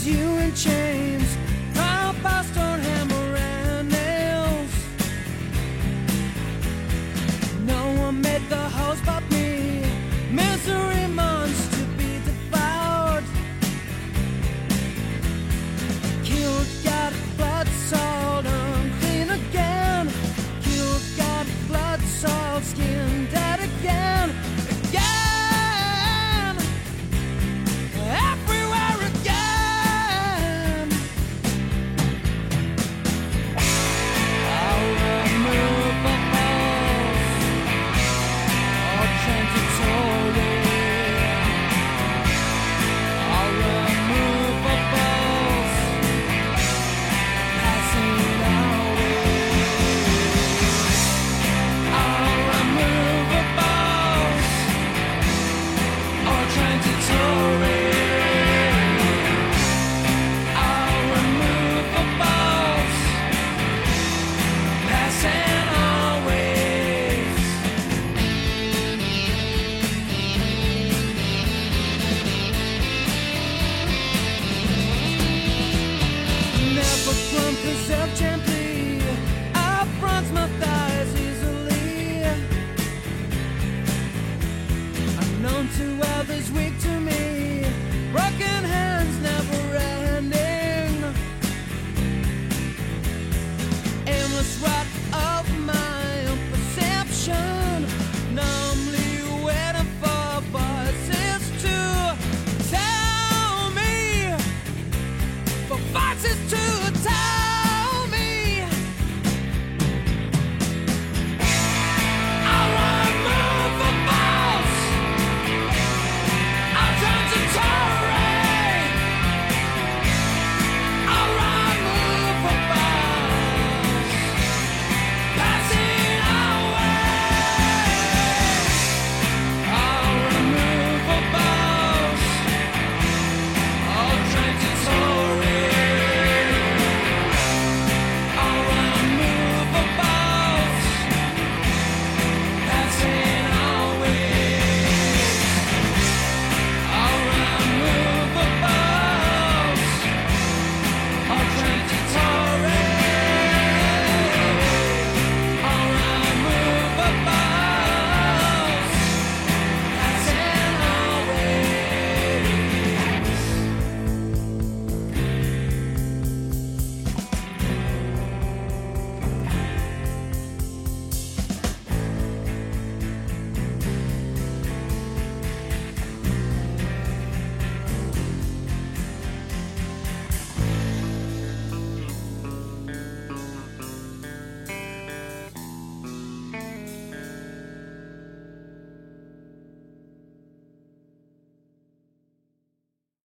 It's you in chains, proud by stone, hammer, and nails. No one made the house but me. Misery months to be devoured. Killed, got blood, salt, unclean again. Killed, got blood, salt, skin dead again. Again, everywhere again. I'll remove the balls, all transitory. I'll remove the balls, passing away. I'll remove the balls, all transitory. I'll remove the balls, passing always. Never grown, preserved, champion.